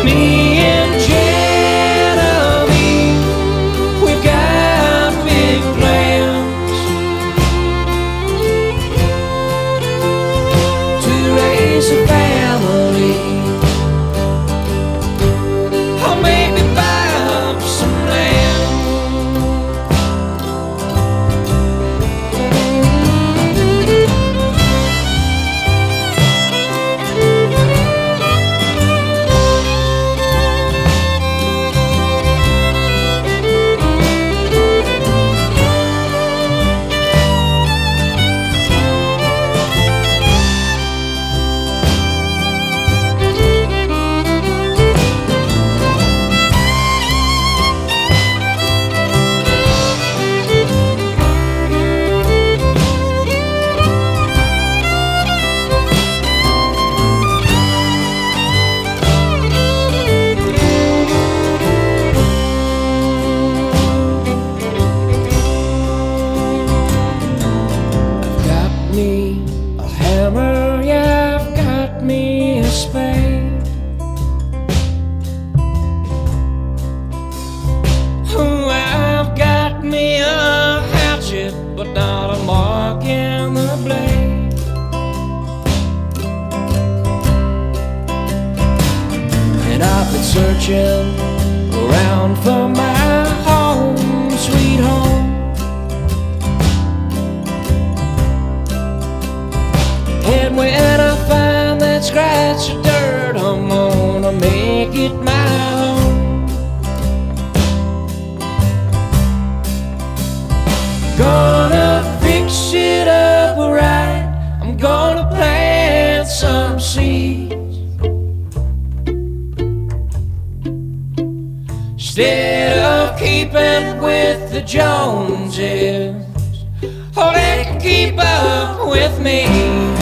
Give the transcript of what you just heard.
Me and Genevieve, we've got big plans to raise a family. I'll maybe buy up some land. A hammer, yeah, I've got me a spade. Oh, I've got me a hatchet, but not a mark in the blade. And I've been searching around for my home, sweet home. And when I find that scratch of dirt, I'm gonna make it my home. Gonna fix it up right. I'm gonna plant some seeds. Instead of keeping with the Joneses, oh, they can keep up with me.